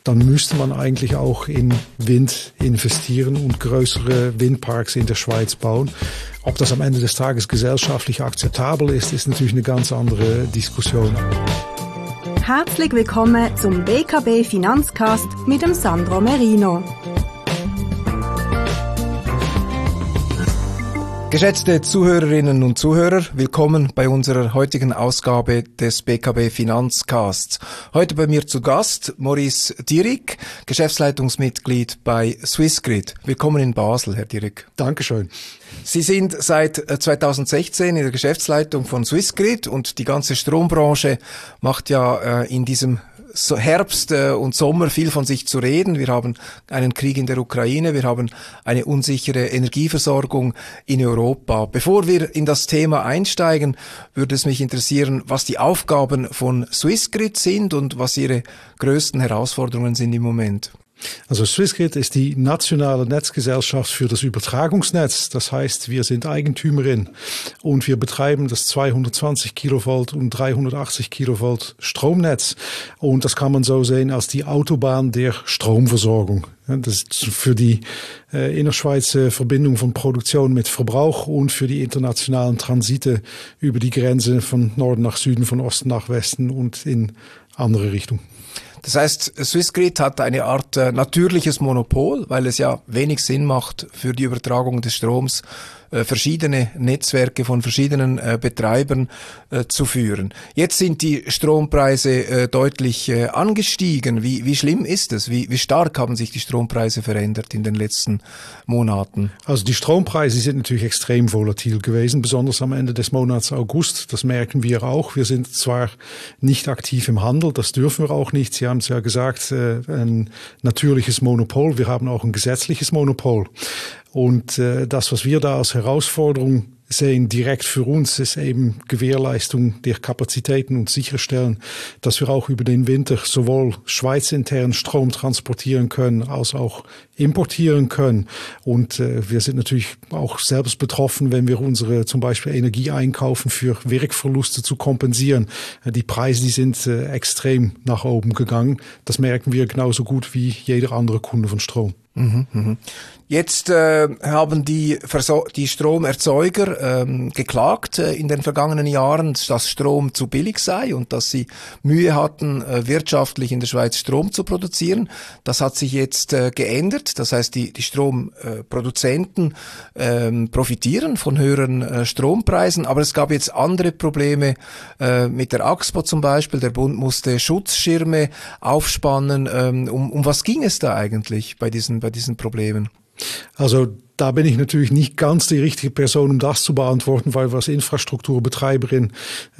dann müsste man eigentlich auch in Wind investieren und größere Windparks in der Schweiz bauen. Ob das am Ende des Tages gesellschaftlich akzeptabel ist, ist natürlich eine ganz andere Diskussion. Herzlich willkommen zum BKB Finanzcast mit dem Sandro Merino. Geschätzte Zuhörerinnen und Zuhörer, willkommen bei unserer heutigen Ausgabe des BKB Finanzcasts. Heute bei mir zu Gast Maurice Dierig, Geschäftsleitungsmitglied bei Swissgrid. Willkommen in Basel, Herr Dierig. Dankeschön. Sie sind seit 2016 in der Geschäftsleitung von Swissgrid und die ganze Strombranche macht ja in diesem Herbst und Sommer viel von sich zu reden. Wir haben einen Krieg in der Ukraine, wir haben eine unsichere Energieversorgung in Europa. Bevor wir in das Thema einsteigen, würde es mich interessieren, was die Aufgaben von Swissgrid sind und was Ihre größten Herausforderungen sind im Moment. Also Swissgrid ist die nationale Netzgesellschaft für das Übertragungsnetz. Das heißt, wir sind Eigentümerin und wir betreiben das 220 Kilovolt und 380 Kilovolt Stromnetz. Und das kann man so sehen als die Autobahn der Stromversorgung. Das ist für die innerschweizer Verbindung von Produktion mit Verbrauch und für die internationalen Transite über die Grenze von Norden nach Süden, von Osten nach Westen und in andere Richtungen. Das heißt, Swissgrid hat eine Art natürliches Monopol, weil es ja wenig Sinn macht, für die Übertragung des Stroms verschiedene Netzwerke von verschiedenen Betreibern zu führen. Jetzt sind die Strompreise deutlich angestiegen. Wie schlimm ist es? Wie stark haben sich die Strompreise verändert in den letzten Monaten? Also die Strompreise sind natürlich extrem volatil gewesen, besonders am Ende des Monats August. Das merken wir auch. Wir sind zwar nicht aktiv im Handel, das dürfen wir auch nicht. Sie haben es ja gesagt, ein natürliches Monopol. Wir haben auch ein gesetzliches Monopol. Und das, was wir da als Herausforderung sehen, direkt für uns, ist eben Gewährleistung der Kapazitäten und sicherstellen, dass wir auch über den Winter sowohl schweizintern Strom transportieren können, als auch importieren können. Und wir sind natürlich auch selbst betroffen, wenn wir unsere zum Beispiel Energie einkaufen, für Wirkverluste zu kompensieren. Die Preise, die sind extrem nach oben gegangen. Das merken wir genauso gut wie jeder andere Kunde von Strom. Jetzt haben die Stromerzeuger geklagt in den vergangenen Jahren, dass Strom zu billig sei und dass sie Mühe hatten, wirtschaftlich in der Schweiz Strom zu produzieren. Das hat sich jetzt geändert. Das heißt, die Stromproduzenten profitieren von höheren Strompreisen. Aber es gab jetzt andere Probleme mit der AXPO zum Beispiel. Der Bund musste Schutzschirme aufspannen. Um was ging es da eigentlich bei diesen Problemen? Also da bin ich natürlich nicht ganz die richtige Person, um das zu beantworten, weil wir als Infrastrukturbetreiberin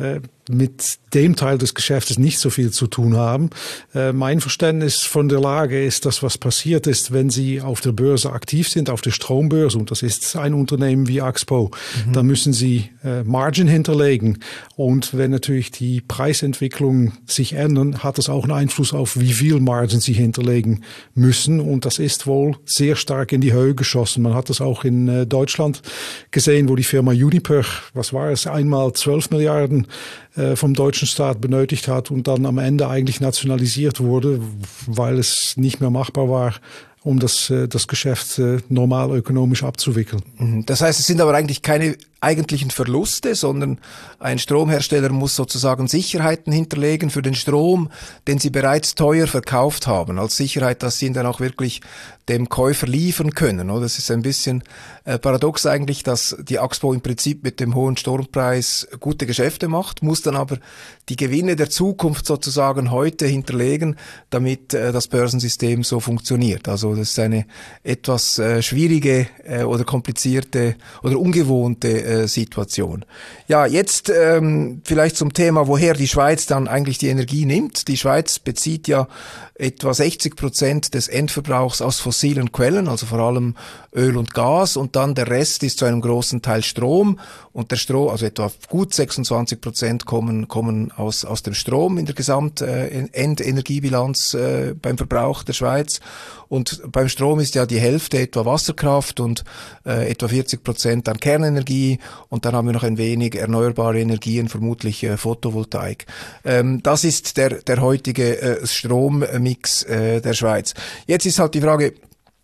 mit dem Teil des Geschäftes nicht so viel zu tun haben. Mein Verständnis von der Lage ist, dass was passiert ist, wenn Sie auf der Börse aktiv sind, auf der Strombörse, und das ist ein Unternehmen wie AXPO, dann müssen Sie Margin hinterlegen. Und wenn natürlich die Preisentwicklungen sich ändern, hat das auch einen Einfluss auf, wie viel Margin Sie hinterlegen müssen. Und das ist wohl sehr stark in die Höhe geschossen. Man hat das auch in Deutschland gesehen, wo die Firma Uniper, was war es, einmal 12 Milliarden vom deutschen Staat benötigt hat und dann am Ende eigentlich nationalisiert wurde, weil es nicht mehr machbar war, um das Geschäft normal ökonomisch abzuwickeln. Das heißt, es sind aber eigentlich keine eigentlichen Verluste, sondern ein Stromhersteller muss sozusagen Sicherheiten hinterlegen für den Strom, den sie bereits teuer verkauft haben, als Sicherheit, dass sie ihn dann auch wirklich dem Käufer liefern können. Das ist ein bisschen paradox eigentlich, dass die AXPO im Prinzip mit dem hohen Strompreis gute Geschäfte macht, muss dann aber die Gewinne der Zukunft sozusagen heute hinterlegen, damit das Börsensystem so funktioniert. Also das ist eine etwas schwierige oder komplizierte oder ungewohnte Situation. Ja, jetzt vielleicht zum Thema, woher die Schweiz dann eigentlich die Energie nimmt. Die Schweiz bezieht ja etwa 60% des Endverbrauchs aus fossilen Quellen, also vor allem Öl und Gas, und dann der Rest ist zu einem großen Teil Strom, und der Strom, also etwa gut 26% kommen aus dem Strom in der Endenergiebilanz beim Verbrauch der Schweiz. Und beim Strom ist ja die Hälfte etwa Wasserkraft und etwa 40% an Kernenergie, und dann haben wir noch ein wenig erneuerbare Energien, vermutlich Photovoltaik. Das ist der heutige Strommix der Schweiz. Jetzt ist halt die Frage,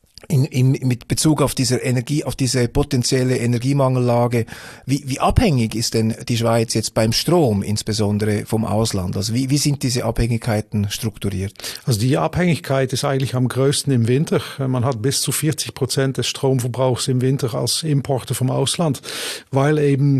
mit Bezug auf diese potenzielle Energiemangellage, wie abhängig ist denn die Schweiz jetzt beim Strom, insbesondere vom Ausland? Also wie sind diese Abhängigkeiten strukturiert? Also die Abhängigkeit ist eigentlich am größten im Winter. Man hat bis zu 40% des Stromverbrauchs im Winter als Importe vom Ausland, weil eben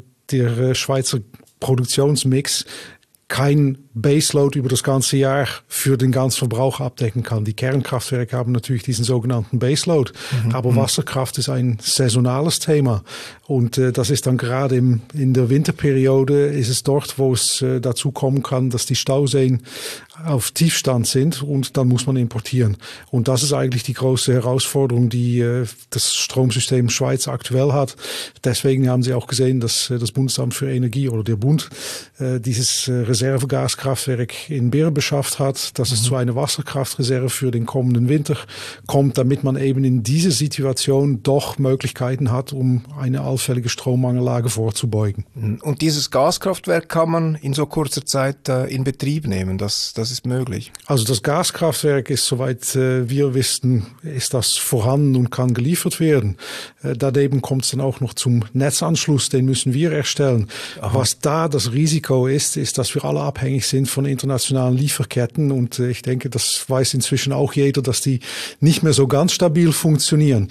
der Schweizer Produktionsmix kein Baseload über das ganze Jahr für den ganzen Verbrauch abdecken kann. Die Kernkraftwerke haben natürlich diesen sogenannten Baseload, aber Wasserkraft ist ein saisonales Thema und das ist dann gerade in der Winterperiode ist es dort, wo es dazu kommen kann, dass die Stauseen auf Tiefstand sind und dann muss man importieren. Und das ist eigentlich die große Herausforderung, die das Stromsystem Schweiz aktuell hat. Deswegen haben Sie auch gesehen, dass das Bundesamt für Energie oder der Bund dieses Reservegaskraftwerk in Beer beschafft hat, dass es zu einer Wasserkraftreserve für den kommenden Winter kommt, damit man eben in dieser Situation doch Möglichkeiten hat, um eine allfällige Strommangellage vorzubeugen. Und dieses Gaskraftwerk kann man in so kurzer Zeit in Betrieb nehmen, das ist möglich? Also das Gaskraftwerk ist, soweit wir wissen, ist das vorhanden und kann geliefert werden. Daneben kommt es dann auch noch zum Netzanschluss, den müssen wir erstellen. Aha. Was da das Risiko ist, dass wir alle abhängig sind von internationalen Lieferketten und ich denke, das weiß inzwischen auch jeder, dass die nicht mehr so ganz stabil funktionieren.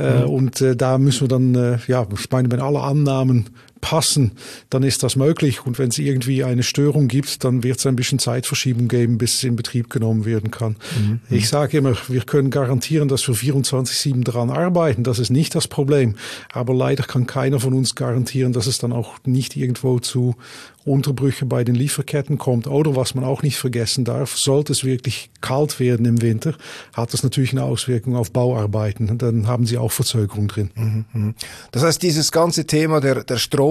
Und da müssen wir dann, ich meine, wenn alle Annahmen passen, dann ist das möglich. Und wenn es irgendwie eine Störung gibt, dann wird es ein bisschen Zeitverschiebung geben, bis es in Betrieb genommen werden kann. Ich sage immer, wir können garantieren, dass wir 24/7 daran arbeiten. Das ist nicht das Problem. Aber leider kann keiner von uns garantieren, dass es dann auch nicht irgendwo zu Unterbrüche bei den Lieferketten kommt. Oder was man auch nicht vergessen darf, sollte es wirklich kalt werden im Winter, hat das natürlich eine Auswirkung auf Bauarbeiten. Dann haben sie auch Verzögerung drin. Das heißt, dieses ganze Thema der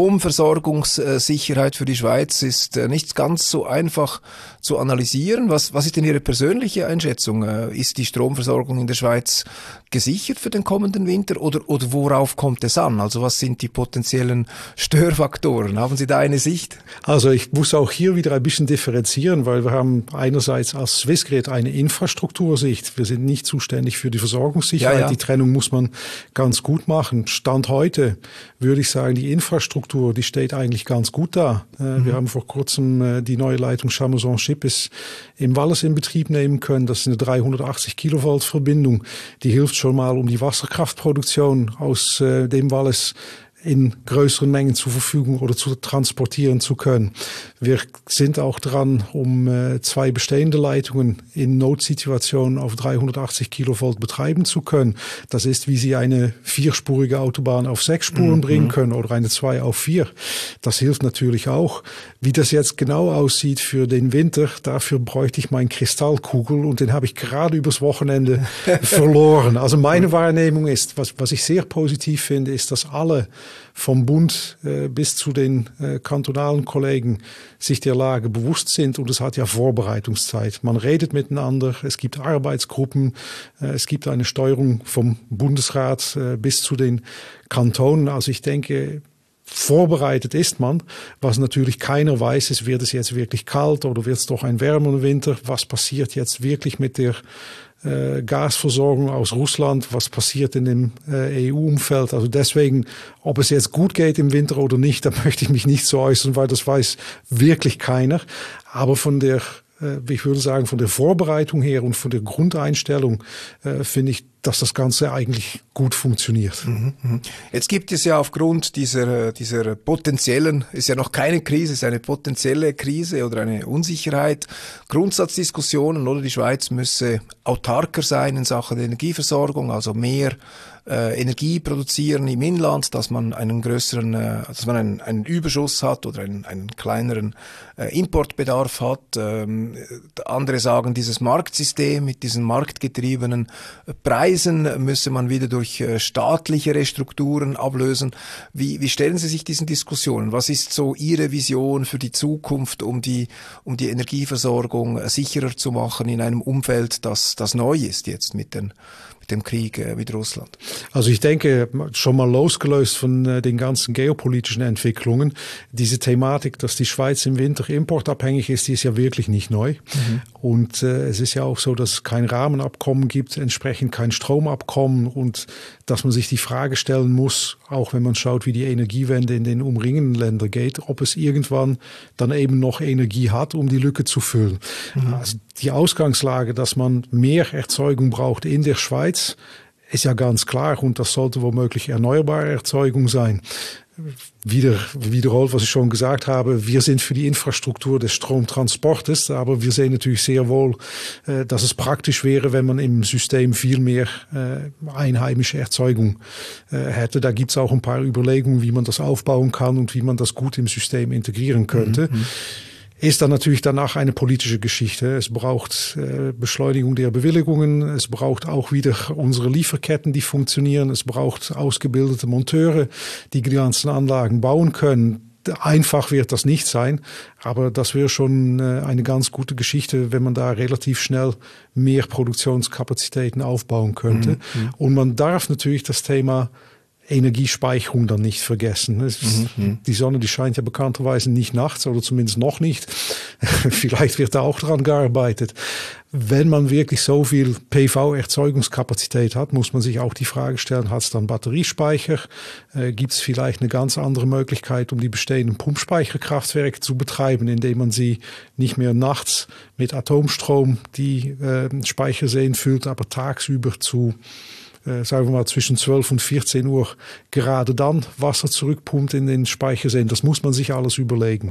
Stromversorgungssicherheit für die Schweiz ist nicht ganz so einfach zu analysieren. Was ist denn Ihre persönliche Einschätzung? Ist die Stromversorgung in der Schweiz gesichert für den kommenden Winter oder worauf kommt es an? Also was sind die potenziellen Störfaktoren? Haben Sie da eine Sicht? Also ich muss auch hier wieder ein bisschen differenzieren, weil wir haben einerseits als Swissgrid eine Infrastruktursicht. Wir sind nicht zuständig für die Versorgungssicherheit. Ja. Die Trennung muss man ganz gut machen. Stand heute würde ich sagen, die Infrastruktur, die steht eigentlich ganz gut da. Wir haben vor kurzem die neue Leitung Chamoson-Schippes im Wallis in Betrieb nehmen können. Das ist eine 380 Kilovolt Verbindung. Die hilft schon mal, um die Wasserkraftproduktion aus dem Wallis in größeren Mengen zur Verfügung oder zu transportieren zu können. Wir sind auch dran, um 2 bestehende Leitungen in Notsituationen auf 380 Kilovolt betreiben zu können. Das ist, wie Sie eine 4-spurige Autobahn auf 6 Spuren bringen können oder eine 2 auf 4. Das hilft natürlich auch. Wie das jetzt genau aussieht für den Winter, dafür bräuchte ich meinen Kristallkugel und den habe ich gerade übers Wochenende verloren. Also meine Wahrnehmung ist, was ich sehr positiv finde, ist, dass alle vom Bund bis zu den kantonalen Kollegen sich der Lage bewusst sind und es hat ja Vorbereitungszeit. Man redet miteinander, es gibt Arbeitsgruppen, es gibt eine Steuerung vom Bundesrat bis zu den Kantonen. Also ich denke, vorbereitet ist man. Was natürlich keiner weiß, ist, wird es jetzt wirklich kalt oder wird es doch ein wärmerer Winter? Was passiert jetzt wirklich mit der Gasversorgung aus Russland, was passiert in dem EU-Umfeld. Also deswegen, ob es jetzt gut geht im Winter oder nicht, da möchte ich mich nicht so äußern, weil das weiß wirklich keiner. Aber von der, ich würde sagen, von der Vorbereitung her und von der Grundeinstellung finde ich, dass das Ganze eigentlich gut funktioniert. Jetzt gibt es ja aufgrund dieser potenziellen, ist ja noch keine Krise, ist eine potenzielle Krise oder eine Unsicherheit, Grundsatzdiskussionen, oder die Schweiz müsse autarker sein in Sachen Energieversorgung, also mehr Energie produzieren im Inland, dass man einen größeren, dass man einen Überschuss hat oder einen kleineren Importbedarf hat. Andere sagen, dieses Marktsystem mit diesen marktgetriebenen Preisen müsse man wieder durch staatlichere Strukturen ablösen. Wie stellen Sie sich diesen Diskussionen? Was ist so Ihre Vision für die Zukunft, um die Energieversorgung sicherer zu machen in einem Umfeld, das neu ist jetzt mit den dem Krieg mit Russland? Also ich denke, schon mal losgelöst von den ganzen geopolitischen Entwicklungen, diese Thematik, dass die Schweiz im Winter importabhängig ist, die ist ja wirklich nicht neu. Und es ist ja auch so, dass es kein Rahmenabkommen gibt, entsprechend kein Stromabkommen und dass man sich die Frage stellen muss, auch wenn man schaut, wie die Energiewende in den umringenden Ländern geht, ob es irgendwann dann eben noch Energie hat, um die Lücke zu füllen. Also die Ausgangslage, dass man mehr Erzeugung braucht in der Schweiz, ist ja ganz klar und das sollte womöglich erneuerbare Erzeugung sein. Wiederholt, was ich schon gesagt habe, wir sind für die Infrastruktur des Stromtransportes, aber wir sehen natürlich sehr wohl, dass es praktisch wäre, wenn man im System viel mehr einheimische Erzeugung hätte. Da gibt es auch ein paar Überlegungen, wie man das aufbauen kann und wie man das gut im System integrieren könnte. Ist dann natürlich danach eine politische Geschichte. Es braucht Beschleunigung der Bewilligungen. Es braucht auch wieder unsere Lieferketten, die funktionieren. Es braucht ausgebildete Monteure, die ganzen Anlagen bauen können. Einfach wird das nicht sein, aber das wäre schon eine ganz gute Geschichte, wenn man da relativ schnell mehr Produktionskapazitäten aufbauen könnte. Und man darf natürlich das Thema Energiespeicherung dann nicht vergessen. Die Sonne, die scheint ja bekannterweise nicht nachts oder zumindest noch nicht. Vielleicht wird da auch dran gearbeitet. Wenn man wirklich so viel PV-Erzeugungskapazität hat, muss man sich auch die Frage stellen, hat es dann Batteriespeicher? Gibt es vielleicht eine ganz andere Möglichkeit, um die bestehenden Pumpspeicherkraftwerke zu betreiben, indem man sie nicht mehr nachts mit Atomstrom die Speicherseen füllt, aber tagsüber zu sagen wir mal zwischen 12 und 14 Uhr gerade dann Wasser zurückpumpt in den Speicherseen. Das muss man sich alles überlegen.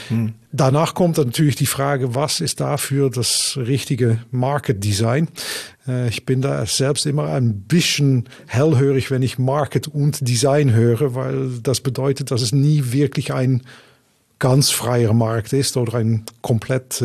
Danach kommt dann natürlich die Frage, was ist dafür das richtige Market Design? Ich bin da selbst immer ein bisschen hellhörig, wenn ich Market und Design höre, weil das bedeutet, dass es nie wirklich ein ganz freier Markt ist oder ein komplett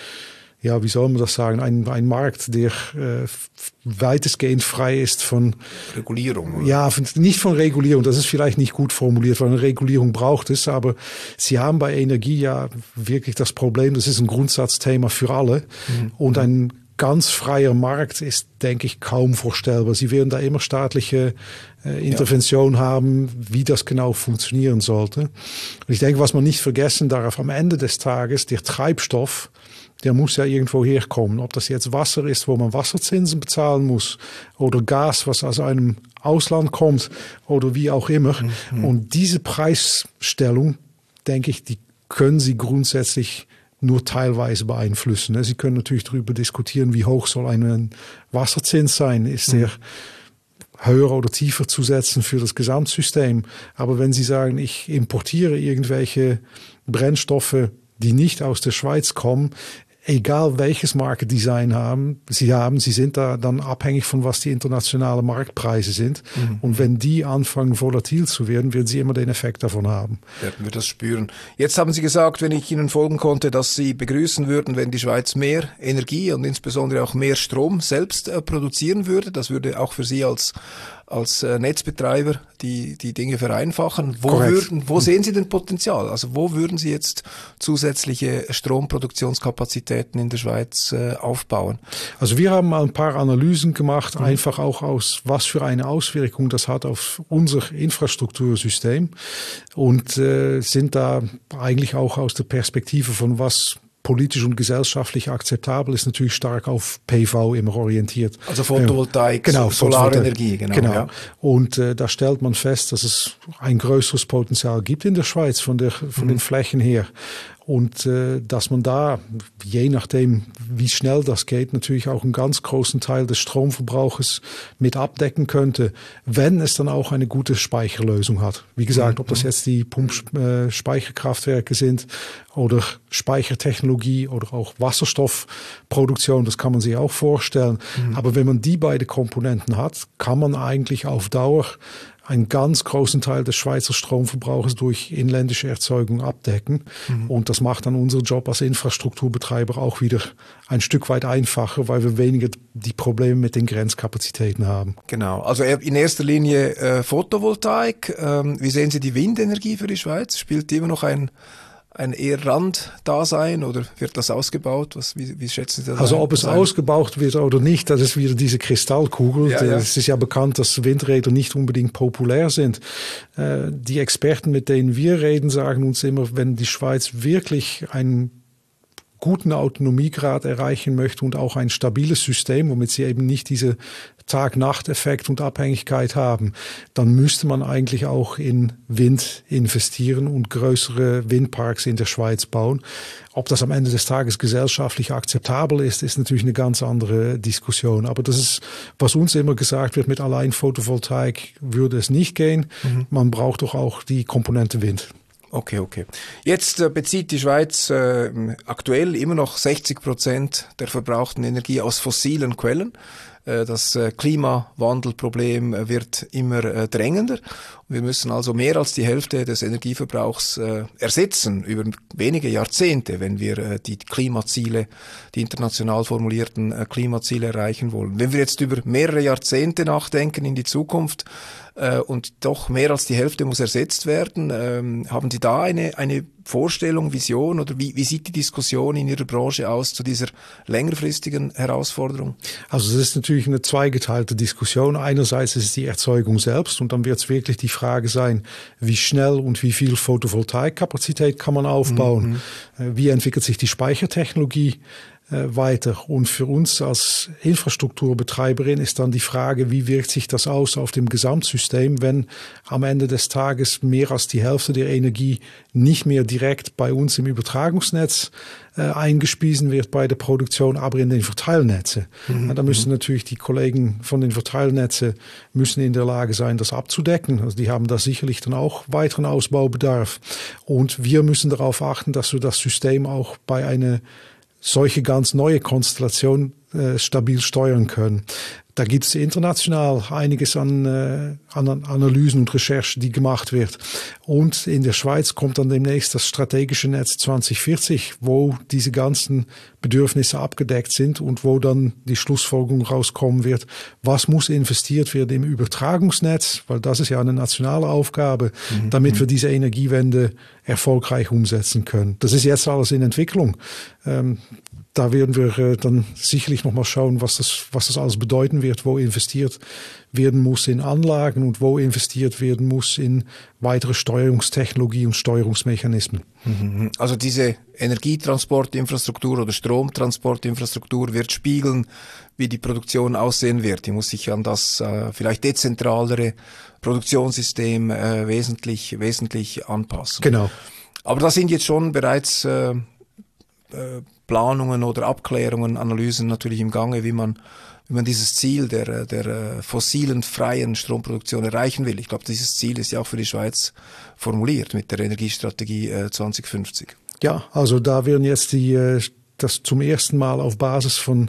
ja, wie soll man das sagen, ein Markt, der weitestgehend frei ist von Regulierung. Oder? Ja, nicht von Regulierung, das ist vielleicht nicht gut formuliert, weil eine Regulierung braucht es, aber Sie haben bei Energie ja wirklich das Problem, das ist ein Grundsatzthema für alle und ein ganz freier Markt ist, denke ich, kaum vorstellbar. Sie werden da immer staatliche Intervention haben, wie das genau funktionieren sollte. Und ich denke, was man nicht vergessen darf, am Ende des Tages, der Treibstoff, der muss ja irgendwo herkommen. Ob das jetzt Wasser ist, wo man Wasserzinsen bezahlen muss, oder Gas, was aus einem Ausland kommt, oder wie auch immer. Und diese Preisstellung, denke ich, die können Sie grundsätzlich nur teilweise beeinflussen. Sie können natürlich darüber diskutieren, wie hoch soll ein Wasserzins sein. Ist der höher oder tiefer zu setzen für das Gesamtsystem? Aber wenn Sie sagen, ich importiere irgendwelche Brennstoffe, die nicht aus der Schweiz kommen, egal welches Market Design Sie sind da dann abhängig von was die internationalen Marktpreise sind. Und wenn die anfangen volatil zu werden, werden Sie immer den Effekt davon haben. Werden wir das spüren. Jetzt haben Sie gesagt, wenn ich Ihnen folgen konnte, dass Sie begrüßen würden, wenn die Schweiz mehr Energie und insbesondere auch mehr Strom selbst produzieren würde. Das würde auch für Sie als Netzbetreiber die Dinge vereinfachen. Wo sehen Sie denn Potenzial? Also wo würden Sie jetzt zusätzliche Stromproduktionskapazitäten in der Schweiz aufbauen? Also wir haben mal ein paar Analysen gemacht, einfach auch aus, was für eine Auswirkung das hat auf unser Infrastruktursystem und sind da eigentlich auch aus der Perspektive von was politisch und gesellschaftlich akzeptabel ist, natürlich stark auf PV immer orientiert. Also Photovoltaik, genau, Solarenergie. Genau. Ja. Und da stellt man fest, dass es ein größeres Potenzial gibt in der Schweiz von den Flächen her. Und dass man da, je nachdem, wie schnell das geht, natürlich auch einen ganz großen Teil des Stromverbrauches mit abdecken könnte, wenn es dann auch eine gute Speicherlösung hat. Wie gesagt, ob das jetzt die Pumpspeicherkraftwerke sind oder Speichertechnologie oder auch Wasserstoffproduktion, das kann man sich auch vorstellen. Aber wenn man die beiden Komponenten hat, kann man eigentlich auf Dauer einen ganz großen Teil des Schweizer Stromverbrauchs durch inländische Erzeugung abdecken. Und das macht dann unseren Job als Infrastrukturbetreiber auch wieder ein Stück weit einfacher, weil wir weniger die Probleme mit den Grenzkapazitäten haben. Genau, also in erster Linie Photovoltaik. Wie sehen Sie die Windenergie für die Schweiz? Spielt die immer noch eine eher Randdasein oder wird das ausgebaut? Wie schätzen Sie das? Also ob es ausgebaut wird oder nicht, das ist wieder diese Kristallkugel. Ja. Es ist ja bekannt, dass Windräder nicht unbedingt populär sind. Die Experten, mit denen wir reden, sagen uns immer, wenn die Schweiz wirklich einen guten Autonomiegrad erreichen möchte und auch ein stabiles System, womit sie eben nicht diese Tag-Nacht-Effekt und Abhängigkeit haben, dann müsste man eigentlich auch in Wind investieren und größere Windparks in der Schweiz bauen. Ob das am Ende des Tages gesellschaftlich akzeptabel ist, ist natürlich eine ganz andere Diskussion. Aber das ist, was uns immer gesagt wird, mit allein Photovoltaik würde es nicht gehen. Man braucht doch auch die Komponente Wind. Okay. Jetzt bezieht die Schweiz aktuell immer noch 60% der verbrauchten Energie aus fossilen Quellen. Das Klimawandelproblem wird immer drängender. Wir müssen also mehr als die Hälfte des Energieverbrauchs ersetzen über wenige Jahrzehnte, wenn wir die Klimaziele, die international formulierten Klimaziele erreichen wollen. Wenn wir jetzt über mehrere Jahrzehnte nachdenken in die Zukunft und doch mehr als die Hälfte muss ersetzt werden, haben Sie da eine Vorstellung, Vision oder wie sieht die Diskussion in Ihrer Branche aus zu dieser längerfristigen Herausforderung? Also es ist natürlich eine zweigeteilte Diskussion. Einerseits ist es die Erzeugung selbst und dann wird es wirklich die Frage sein, wie schnell und wie viel Photovoltaikkapazität kann man aufbauen? Wie entwickelt sich die Speichertechnologie weiter? Und für uns als Infrastrukturbetreiberin ist dann die Frage, wie wirkt sich das aus auf dem Gesamtsystem, wenn am Ende des Tages mehr als die Hälfte der Energie nicht mehr direkt bei uns im Übertragungsnetz eingespiesen wird bei der Produktion, aber in den Verteilnetze. Da müssen natürlich die Kollegen von den Verteilnetzen müssen in der Lage sein, das abzudecken. Also die haben da sicherlich dann auch weiteren Ausbaubedarf. Und wir müssen darauf achten, dass wir das System auch bei einer solche ganz neue Konstellation stabil steuern können. Da gibt es international einiges an Analysen und Recherchen, die gemacht wird. Und in der Schweiz kommt dann demnächst das strategische Netz 2040, wo diese ganzen Bedürfnisse abgedeckt sind und wo dann die Schlussfolgerung rauskommen wird, was muss investiert werden im Übertragungsnetz, weil das ist ja eine nationale Aufgabe, damit wir diese Energiewende erfolgreich umsetzen können. Das ist jetzt alles in Entwicklung. Da werden wir dann sicherlich noch mal schauen, was das alles bedeuten wird, wo investiert werden muss in Anlagen und wo investiert werden muss in weitere Steuerungstechnologie und Steuerungsmechanismen. Also diese Energietransportinfrastruktur oder Stromtransportinfrastruktur wird spiegeln, wie die Produktion aussehen wird. Die muss sich an das vielleicht dezentralere Produktionssystem wesentlich anpassen. Genau. Aber da sind jetzt schon bereits Planungen oder Abklärungen, Analysen natürlich im Gange, wie man dieses Ziel der fossilen freien Stromproduktion erreichen will. Ich glaube, dieses Ziel ist ja auch für die Schweiz formuliert mit der Energiestrategie 2050. Ja, also da werden jetzt das zum ersten Mal auf Basis von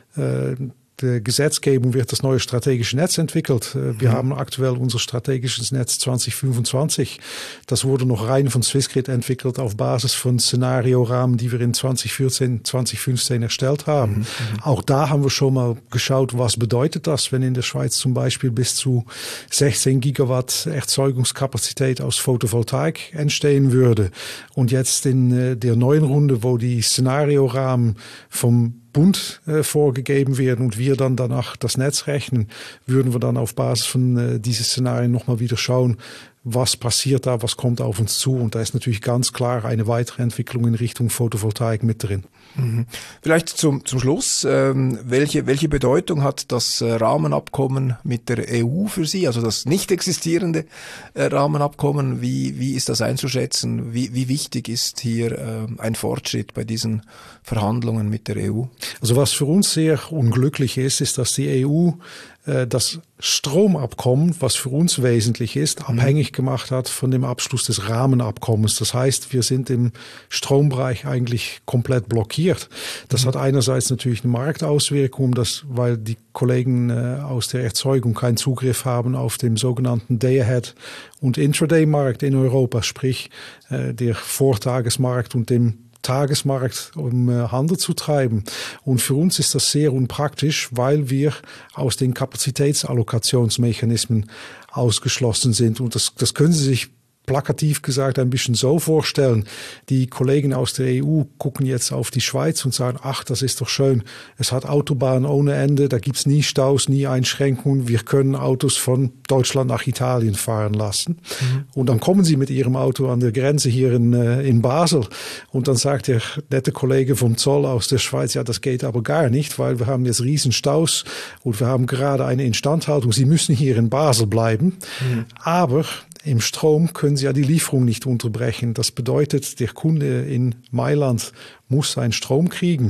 der Gesetzgebung wird das neue strategische Netz entwickelt. Wir haben aktuell unser strategisches Netz 2025. Das wurde noch rein von Swissgrid entwickelt auf Basis von Szenariorahmen, die wir in 2014, 2015 erstellt haben. Auch da haben wir schon mal geschaut, was bedeutet das, wenn in der Schweiz zum Beispiel bis zu 16 Gigawatt Erzeugungskapazität aus Photovoltaik entstehen würde. Und jetzt in der neuen Runde, wo die Szenariorahmen vom Bund vorgegeben werden und wir dann danach das Netz rechnen, würden wir dann auf Basis von diesen Szenarien nochmal wieder schauen, was passiert da, was kommt auf uns zu. Und da ist natürlich ganz klar eine weitere Entwicklung in Richtung Photovoltaik mit drin. Vielleicht zum Schluss, welche Bedeutung hat das Rahmenabkommen mit der EU für Sie, also das nicht existierende Rahmenabkommen? Wie ist das einzuschätzen? Wie wichtig ist hier ein Fortschritt bei diesen Verhandlungen mit der EU? Also was für uns sehr unglücklich ist, dass die EU das Stromabkommen, was für uns wesentlich ist, abhängig gemacht hat von dem Abschluss des Rahmenabkommens. Das heißt, wir sind im Strombereich eigentlich komplett blockiert. Das hat einerseits natürlich eine Marktauswirkung, weil die Kollegen aus der Erzeugung keinen Zugriff haben auf den sogenannten Day-Ahead- und Intraday-Markt in Europa, sprich der Vortagesmarkt und dem Tagesmarkt, um Handel zu treiben. Und für uns ist das sehr unpraktisch, weil wir aus den Kapazitätsallokationsmechanismen ausgeschlossen sind. Und das können Sie sich plakativ gesagt ein bisschen so vorstellen. Die Kollegen aus der EU gucken jetzt auf die Schweiz und sagen, ach, das ist doch schön. Es hat Autobahnen ohne Ende, da gibt's nie Staus, nie Einschränkungen. Wir können Autos von Deutschland nach Italien fahren lassen. Und dann kommen sie mit ihrem Auto an der Grenze hier in Basel. Und dann sagt der nette Kollege vom Zoll aus der Schweiz, ja, das geht aber gar nicht, weil wir haben jetzt riesen Staus und wir haben gerade eine Instandhaltung. Sie müssen hier in Basel bleiben. Aber im Strom können Sie ja die Lieferung nicht unterbrechen. Das bedeutet, der Kunde in Mailand muss seinen Strom kriegen.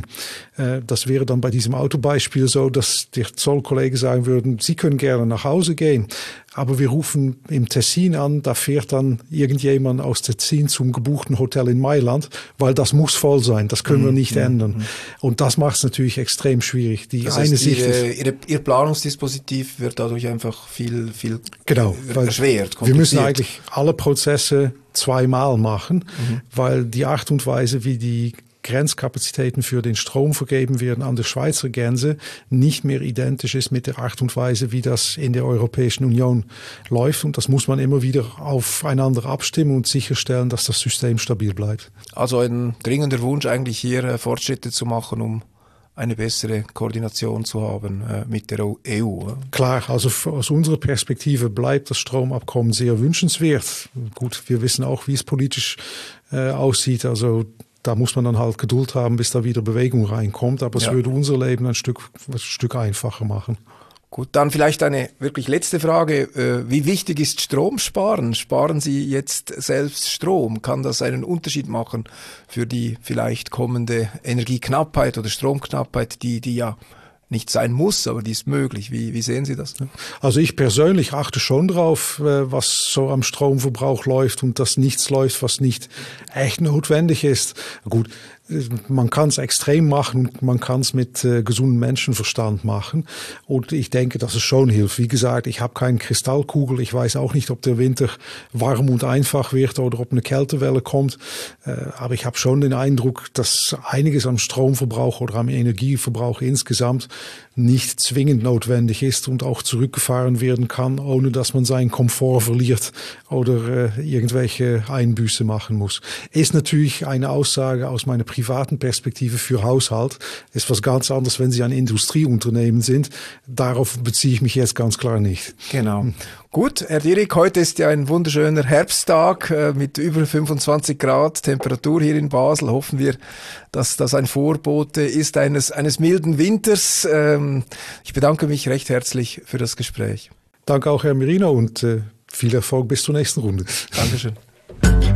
Das wäre dann bei diesem Autobeispiel so, dass der Zollkollege sagen würden, Sie können gerne nach Hause gehen, aber wir rufen im Tessin an, da fährt dann irgendjemand aus Tessin zum gebuchten Hotel in Mailand, weil das muss voll sein, das können wir nicht ändern. Und das macht es natürlich extrem schwierig. Die das eine heißt, Sicht Ihr Planungsdispositiv wird dadurch einfach viel genau, erschwert. Wir müssen eigentlich alle Prozesse zweimal machen, weil die Art und Weise, wie die Grenzkapazitäten für den Strom vergeben werden an der Schweizer Grenze, nicht mehr identisch ist mit der Art und Weise, wie das in der Europäischen Union läuft. Und das muss man immer wieder aufeinander abstimmen und sicherstellen, dass das System stabil bleibt. Also ein dringender Wunsch eigentlich hier Fortschritte zu machen, um eine bessere Koordination zu haben mit der EU. Klar, also aus unserer Perspektive bleibt das Stromabkommen sehr wünschenswert. Gut, wir wissen auch, wie es politisch aussieht. Also da muss man dann halt Geduld haben, bis da wieder Bewegung reinkommt. Aber es würde unser Leben ein Stück einfacher machen. Gut, dann vielleicht eine wirklich letzte Frage. Wie wichtig ist Stromsparen? Sparen Sie jetzt selbst Strom? Kann das einen Unterschied machen für die vielleicht kommende Energieknappheit oder Stromknappheit, die ja nicht sein muss, aber die ist möglich. Wie sehen Sie das? Also ich persönlich achte schon drauf, was so am Stromverbrauch läuft und dass nichts läuft, was nicht echt notwendig ist. Gut, man kann es extrem machen und man kann es mit gesundem Menschenverstand machen. Und ich denke, dass es schon hilft. Wie gesagt, ich habe keine Kristallkugel. Ich weiß auch nicht, ob der Winter warm und einfach wird oder ob eine Kältewelle kommt. Aber ich habe schon den Eindruck, dass einiges am Stromverbrauch oder am Energieverbrauch insgesamt nicht zwingend notwendig ist und auch zurückgefahren werden kann, ohne dass man seinen Komfort verliert oder irgendwelche Einbüße machen muss. Ist natürlich eine Aussage aus meiner privaten Perspektive für Haushalt. Ist was ganz anderes, wenn Sie ein Industrieunternehmen sind. Darauf beziehe ich mich jetzt ganz klar nicht. Genau. Gut, Herr Dierig, heute ist ja ein wunderschöner Herbsttag mit über 25 Grad Temperatur hier in Basel. Hoffen wir, dass das ein Vorbote ist eines milden Winters. Ich bedanke mich recht herzlich für das Gespräch. Danke auch, Herr Merino, und viel Erfolg bis zur nächsten Runde. Dankeschön.